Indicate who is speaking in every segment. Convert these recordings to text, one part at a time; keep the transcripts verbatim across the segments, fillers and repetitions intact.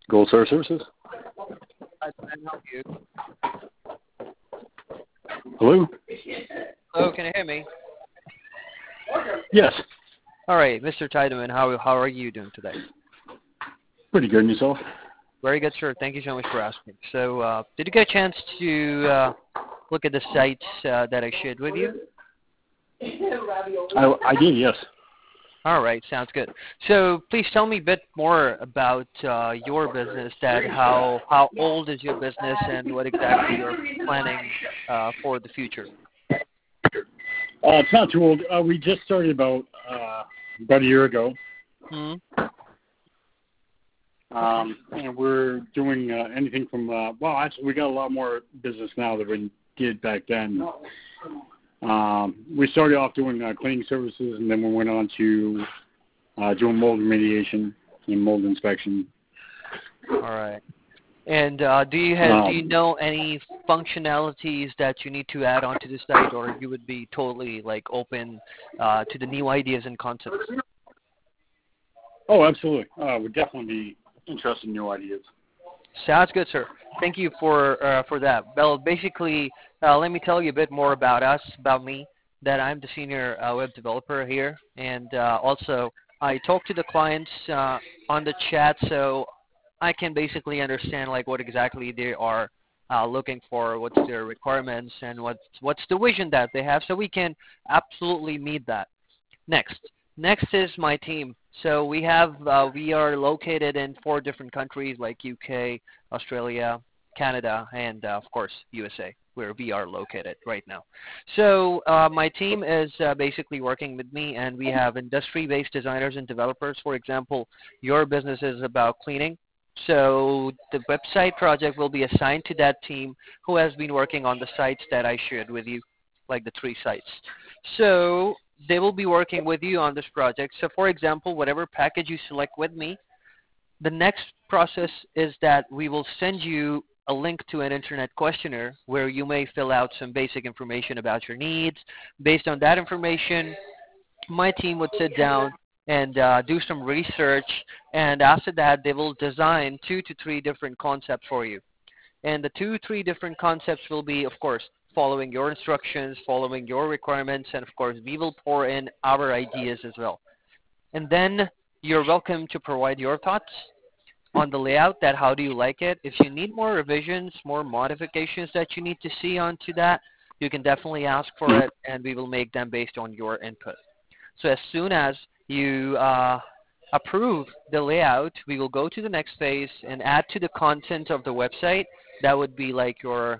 Speaker 1: Gold Star Services.
Speaker 2: How can I help you?
Speaker 1: Hello?
Speaker 2: Hello, can you hear me?
Speaker 1: Yes.
Speaker 2: All right, Mister Tiedemann, how how are you doing today?
Speaker 1: Pretty good, and yourself?
Speaker 2: Very good, sir. Thank you so much for asking. So, uh, did you get a chance to uh, look at the sites uh, that I shared with you?
Speaker 1: I, I did, yes.
Speaker 2: All right, sounds good. So, please tell me a bit more about uh, your business. That how how old is your business, and what exactly you're planning uh, for the future?
Speaker 1: Uh, it's not too old. Uh, we just started about uh, about a year ago.
Speaker 2: Hmm.
Speaker 1: Um, and we're doing uh, anything from, uh, well, actually, we got a lot more business now than we did back then. Um, we started off doing uh, cleaning services, and then we went on to uh, doing mold remediation and mold inspection.
Speaker 2: All right. And uh, do you have
Speaker 1: Um,
Speaker 2: do you know any functionalities that you need to add onto the site, or you would be totally like open uh, to the new ideas and concepts?
Speaker 1: oh, absolutely. Uh, we'd definitely be interested in new ideas.
Speaker 2: Sounds good, sir. Thank you for uh, for that. Well, basically, uh, let me tell you a bit more about us, about me. That I'm the senior uh, web developer here, and uh, also I talk to the clients uh, on the chat, so I can basically understand like what exactly they are uh, looking for, what's their requirements, and what's what's the vision that they have, so we can absolutely meet that. Next. Next is my team. So we have uh, we are located in four different countries like U K, Australia, Canada, and uh, of course U S A, where we are located right now. So uh, my team is uh, basically working with me, and we have industry-based designers and developers. For example, your business is about cleaning. So the website project will be assigned to that team who has been working on the sites that I shared with you, like the three sites. So they will be working with you on this project. So for example, whatever package you select with me, the next process is that we will send you a link to an internet questionnaire where you may fill out some basic information about your needs. Based on that information, my team would sit down and uh, do some research, and after that they will design two to three different concepts for you. And the two, three different concepts will be, of course, following your instructions, following your requirements, and of course, we will pour in our ideas as well. And then you're welcome to provide your thoughts on the layout, that how do you like it. If you need more revisions, more modifications that you need to see onto that, you can definitely ask for it, and we will make them based on your input. So as soon as you uh, approve the layout, we will go to the next phase and add to the content of the website. That would be like your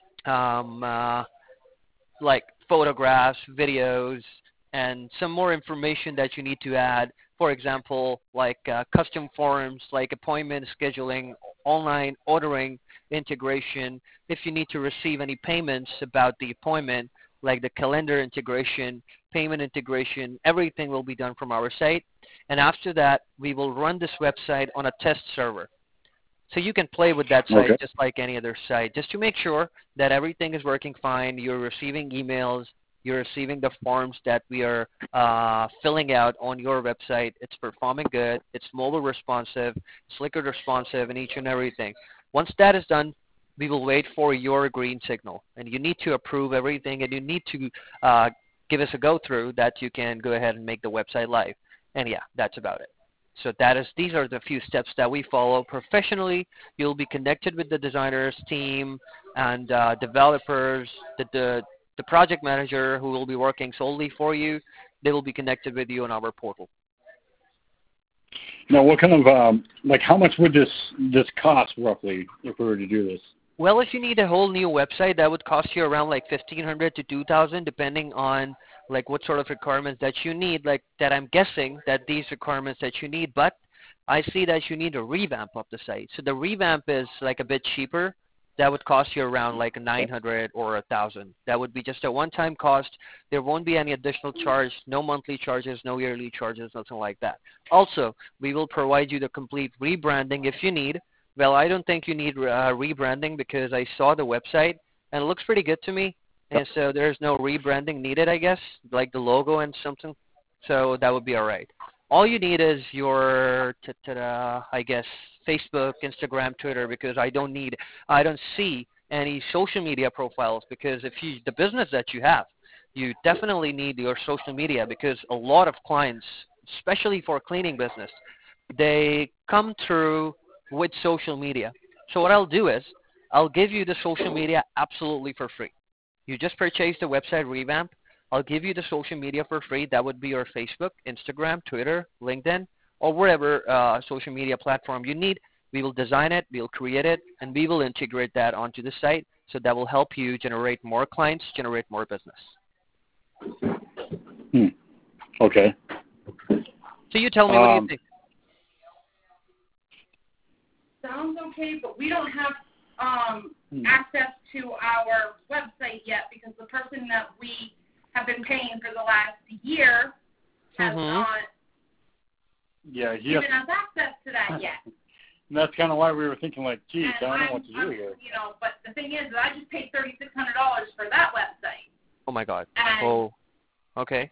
Speaker 2: um, uh, like photographs, videos, and some more information that you need to add. For example, like uh, custom forms, like appointment scheduling, online ordering integration. If you need to receive any payments about the appointment, like the calendar integration, payment integration, everything will be done from our site. And after that, we will run this website on a test server. So you can play with that site
Speaker 1: Okay.
Speaker 2: just like any other site, just to make sure that everything is working fine. You're receiving emails, you're receiving the forms that we are uh, filling out on your website. It's performing good, it's mobile responsive, it's liquid responsive, and each and everything. Once that is done, we will wait for your green signal. And you need to approve everything, and you need to uh, give us a go-through that you can go ahead and make the website live. And yeah, that's about it. So that is, these are the few steps that we follow professionally. You'll be connected with the designers team and uh, developers, the, the the project manager who will be working solely for you. They will be connected with you on our portal.
Speaker 1: Now, what kind of, um, like, how much would this this cost roughly if we were to do this?
Speaker 2: Well, if you need a whole new website, that would cost you around like fifteen hundred to two thousand, depending on like what sort of requirements that you need. Like that, I'm guessing that these requirements that you need, but I see that you need a revamp of the site. So the revamp is like a bit cheaper. That would cost you around like nine hundred or a thousand. That would be just a one-time cost. There won't be any additional charge, no monthly charges, no yearly charges, nothing like that. Also, we will provide you the complete rebranding if you need. Well, I don't think you need uh, rebranding because I saw the website and it looks pretty good to me. And so there's no rebranding needed, I guess, like the logo and something. So that would be all right. All you need is your, ta-ta-da, I guess, Facebook, Instagram, Twitter, because I don't need, I don't see any social media profiles, because if you, the business that you have, you definitely need your social media, because a lot of clients, especially for cleaning business, they come through with social media. So what I'll do is I'll give you the social media absolutely for free. You just purchase the website revamp. I'll give you the social media for free. That would be your Facebook, Instagram, Twitter, LinkedIn, or whatever uh, social media platform you need. We will design it, we'll create it, and we will integrate that onto the site. So that will help you generate more clients, generate more business.
Speaker 1: Hmm. Okay.
Speaker 2: So you tell me, what
Speaker 1: um,
Speaker 2: do you think?
Speaker 3: Sounds okay, but we don't have um,
Speaker 1: hmm.
Speaker 3: access to our website yet, because the person that we have been paying for the last year has
Speaker 2: Mm-hmm.
Speaker 3: not
Speaker 1: Yeah, he
Speaker 3: given
Speaker 1: has,
Speaker 3: us access to that yet.
Speaker 1: and that's kind of why we were thinking, like, geez,
Speaker 3: And
Speaker 1: I don't know
Speaker 3: I'm,
Speaker 1: what to do
Speaker 3: I'm,
Speaker 1: here.
Speaker 3: You know, but the thing is, that I just paid thirty-six hundred dollars for that website.
Speaker 2: Oh my God.
Speaker 3: And,
Speaker 2: Oh, okay.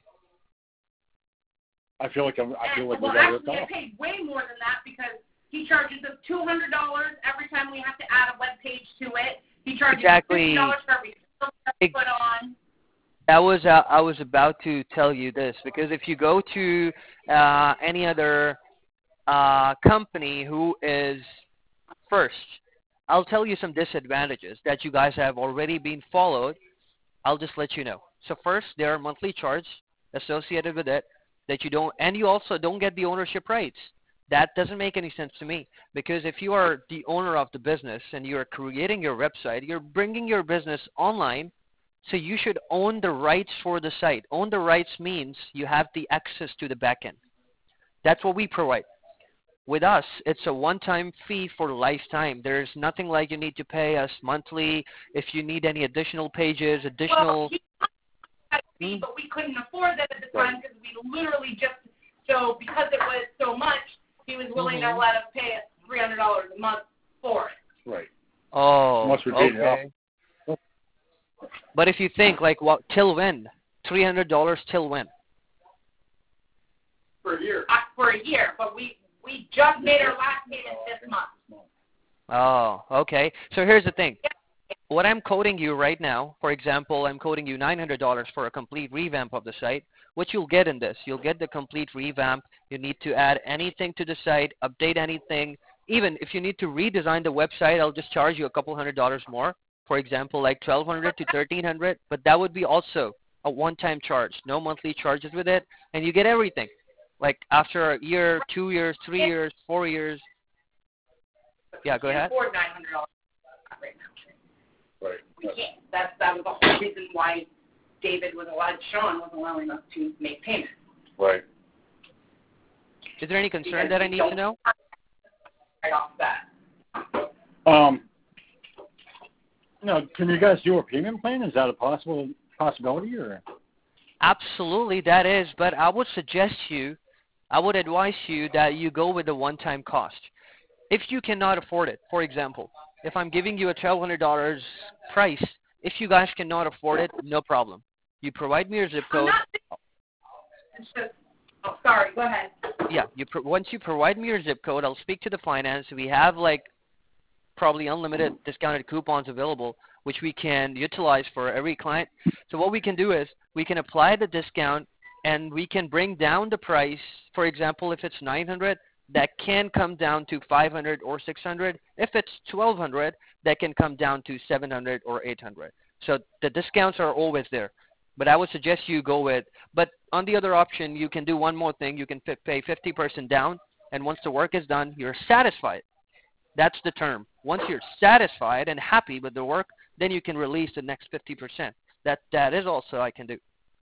Speaker 1: I feel like I'm, I feel
Speaker 3: and
Speaker 1: like
Speaker 3: well,
Speaker 1: we got ripped
Speaker 3: actually, I
Speaker 1: off.
Speaker 3: paid way more than that, because he charges us two hundred dollars every time we have to add a web page to it. He charges
Speaker 2: Exactly.
Speaker 3: fifty dollars for every film that we put on.
Speaker 2: That was uh, I was about to tell you this, because if you go to uh, any other uh, company who is first, I'll tell you some disadvantages that you guys have already been followed. I'll just let you know. So first, there are monthly charges associated with it that you don't, and you also don't get the ownership rights. That doesn't make any sense to me, because if you are the owner of the business and you are creating your website, you're bringing your business online, so you should own the rights for the site. Own the rights means you have the access to the backend. That's what we provide. With us, it's a one-time fee for lifetime. There's nothing like you need to pay us monthly if you need any additional pages, additional...
Speaker 3: Well, he had a fee, but we couldn't afford that at the time, because we literally just, so because it was so much, he was willing
Speaker 2: Mhm.
Speaker 3: to let us pay us three hundred dollars a month for it.
Speaker 1: Right.
Speaker 2: Oh,
Speaker 1: Unless we paid it
Speaker 2: okay. But if you think, like, what, till when? three hundred dollars till when?
Speaker 3: For a year. Uh, for a year, but we, we just made our last payment this month.
Speaker 2: Oh, okay. So here's the thing. What I'm quoting you right now, for example, I'm quoting you nine hundred dollars for a complete revamp of the site. What you'll get in this, you'll get the complete revamp. You need to add anything to the site, update anything. Even if you need to redesign the website, I'll just charge you a couple hundred dollars more. For example, like twelve hundred to thirteen hundred, but that would be also a one-time charge, no monthly charges with it, and you get everything. Like after a year, two years, three years, four years. Yeah, go ahead.
Speaker 3: We can't afford nine hundred dollars right now.
Speaker 1: Right.
Speaker 3: We can't. That's, that was the whole reason why David was allowed, Sean was allowing us to make payments.
Speaker 1: Right.
Speaker 2: Is there any concern that I need to know?
Speaker 3: Right off the bat.
Speaker 1: Um. Now, can you guys do a payment plan? Is that a possible possibility, or?
Speaker 2: Absolutely, that is. But I would suggest you, I would advise you that you go with the one-time cost. If you cannot afford it, for example, if I'm giving you a twelve hundred dollars price, if you guys cannot afford it, no problem. You provide me your zip code.
Speaker 3: It's just, oh, sorry, go ahead.
Speaker 2: Yeah, you pro- once you provide me your zip code, I'll speak to the finance. We have like probably unlimited discounted coupons available, which we can utilize for every client. So what we can do is we can apply the discount and we can bring down the price. For example, if it's nine hundred, that can come down to five hundred or six hundred. If it's twelve hundred, that can come down to seven hundred or eight hundred. So the discounts are always there. But I would suggest you go with, but on the other option, you can do one more thing. You can f- pay fifty percent down, and once the work is done, you're satisfied. That's the term. Once you're satisfied and happy with the work, then you can release the next fifty percent. That that is also I can do.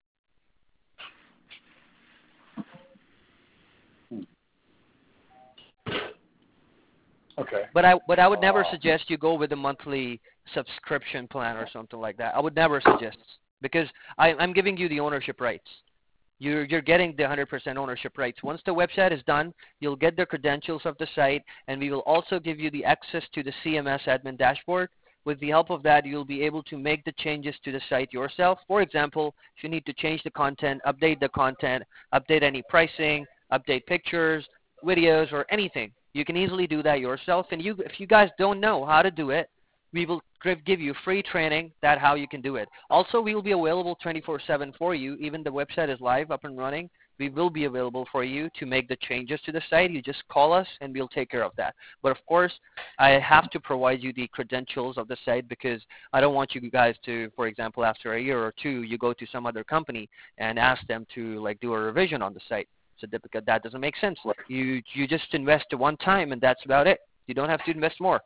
Speaker 1: Okay.
Speaker 2: But I but I would never suggest you go with a monthly subscription plan or something like that. I would never suggest, because I, I'm giving you the ownership rights. You're you're getting the one hundred percent ownership rights. Once the website is done, you'll get the credentials of the site, and we will also give you the access to the C M S admin dashboard. With the help of that, you'll be able to make the changes to the site yourself. For example, if you need to change the content, update the content, update any pricing, update pictures, videos, or anything, You can easily do that yourself. And you, if you guys don't know how to do it, we will give you free training that how you can do it. Also, we will be available twenty-four seven for you. Even the website is live, up and running. We will be available for you to make the changes to the site. You just call us and we'll take care of that. But of course, I have to provide you the credentials of the site because I don't want you guys to, for example, after a year or two, you go to some other company and ask them to like do a revision on the site. So that, because that doesn't make sense. You you just invest one time and that's about it. You don't have to invest more.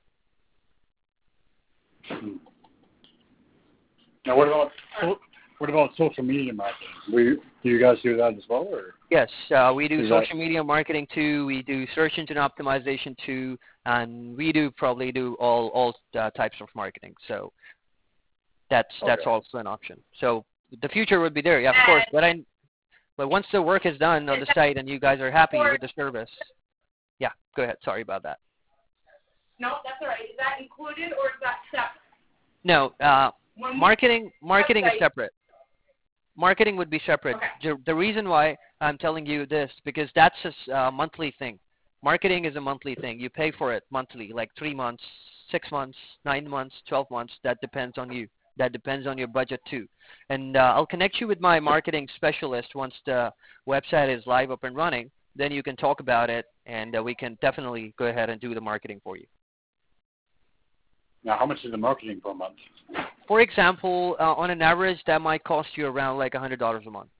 Speaker 1: Now, what about what about social media marketing? We, do you guys do that as well, or?
Speaker 2: Yes, uh, we do
Speaker 1: Is
Speaker 2: social
Speaker 1: that...
Speaker 2: media marketing too. We do search engine optimization too, and we do probably do all all uh, types of marketing. So that's
Speaker 1: okay.
Speaker 2: that's also an option. So the future would be there, yeah, of course. But I, but once the work is done on the site and you guys are happy with the service, yeah, go ahead. Sorry about that.
Speaker 3: No, that's all right. Is that included or is that separate?
Speaker 2: No, uh, marketing marketing is separate. Marketing would be separate.
Speaker 3: Okay.
Speaker 2: The reason why I'm telling you this, because that's a uh, monthly thing. Marketing is a monthly thing. You pay for it monthly, like three months, six months, nine months, twelve months. That depends on you. That depends on your budget too. And uh, I'll connect you with my marketing specialist once the website is live, up and running. Then you can talk about it, and uh, we can definitely go ahead and do the marketing for you.
Speaker 1: Now, how much is the marketing per month?
Speaker 2: For example, uh, on an average, that might cost you around like one hundred dollars a month.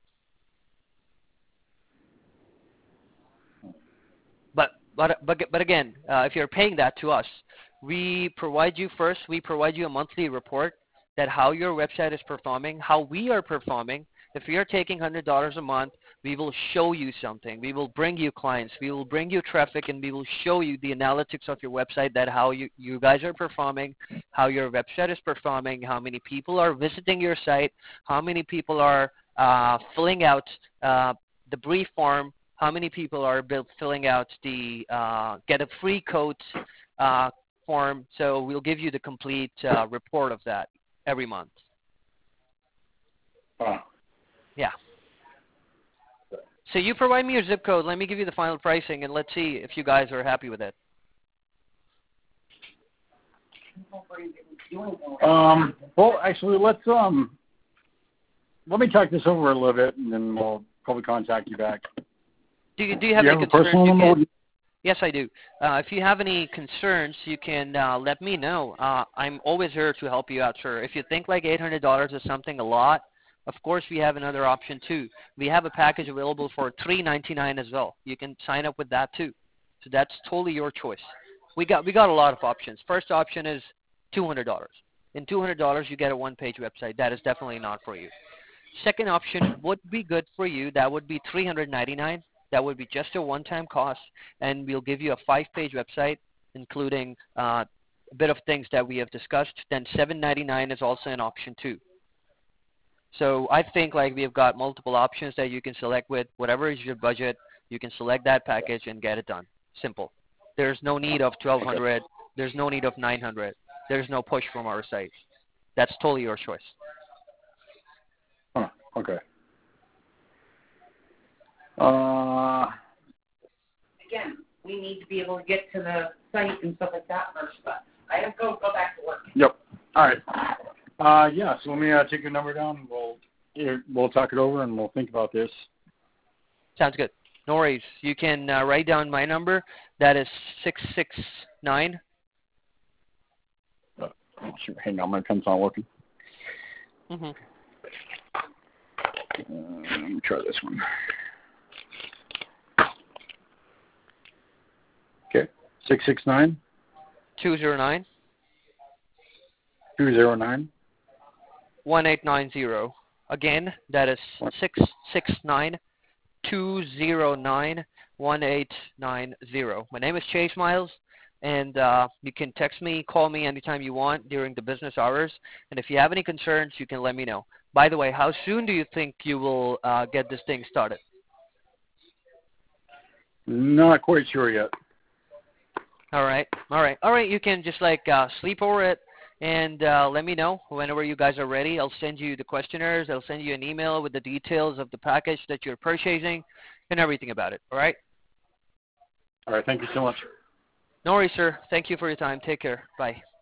Speaker 2: But but but but again, uh, if you're paying that to us, we provide you first. We provide you a monthly report that how your website is performing, how we are performing. If you're taking one hundred dollars a month, we will show you something. We will bring you clients. We will bring you traffic, and we will show you the analytics of your website, that how you, you guys are performing, how your website is performing, how many people are visiting your site, how many people are uh, filling out uh, the brief form, how many people are build, filling out the uh, get a free code uh, form. So we'll give you the complete uh, report of that every month.
Speaker 1: Wow.
Speaker 2: Yeah. So you provide me your zip code. Let me give you the final pricing, and let's see if you guys are happy with it.
Speaker 1: Um. Well, actually, let's um. Let me talk this over a little bit, and then we'll probably contact you back.
Speaker 2: Do you do you have
Speaker 1: do you
Speaker 2: any
Speaker 1: have a personal
Speaker 2: concerns?
Speaker 1: number?
Speaker 2: You can, yes, I do. Uh, if you have any concerns, you can uh, let me know. Uh, I'm always here to help you out, sir. If you think like eight hundred dollars is something a lot, of course, we have another option too. We have a package available for three ninety-nine as well. You can sign up with that too. So that's totally your choice. We got we got a lot of options. First option is two hundred dollars. In two hundred dollars, you get a one-page website. That is definitely not for you. Second option would be good for you. That would be three hundred ninety-nine. That would be just a one-time cost, and we'll give you a five-page website, including uh, a bit of things that we have discussed. Then seven ninety-nine is also an option too. So I think like we have got multiple options that you can select with. Whatever is your budget, you can select that package and get it done. Simple. There's no need of twelve hundred. There's no need of nine hundred. There's no push from our site. That's totally your choice.
Speaker 1: Huh, okay. Uh,
Speaker 3: Again, we need to be able to get to the site and stuff like that first, but I have to go, go back to work.
Speaker 1: Yep. All right. Uh, yeah, so let me uh, take your number down. We'll we'll talk it over, and we'll think about this.
Speaker 2: Sounds good. No worries. You can uh, write down my number. That is six six nine.
Speaker 1: Uh, hang on, my pen's not working.
Speaker 2: Mm-hmm.
Speaker 1: Uh, let me try this one. Okay, six six nine.
Speaker 2: two zero nine.
Speaker 1: two zero nine.
Speaker 2: one eight nine zero. Again, that is six six nine two zero nine one eight nine zero. My name is Chase Miles, and uh, you can text me, call me anytime you want during the business hours. And if you have any concerns, you can let me know. By the way, how soon do you think you will uh, get this thing started?
Speaker 1: Not quite sure yet.
Speaker 2: All right, all right, all right. You can just like uh, sleep over it. And uh, let me know whenever you guys are ready. I'll send you the questionnaires. I'll send you an email with the details of the package that you're purchasing and everything about it. All right?
Speaker 1: All right. Thank you so much.
Speaker 2: No worries, sir. Thank you for your time. Take care. Bye.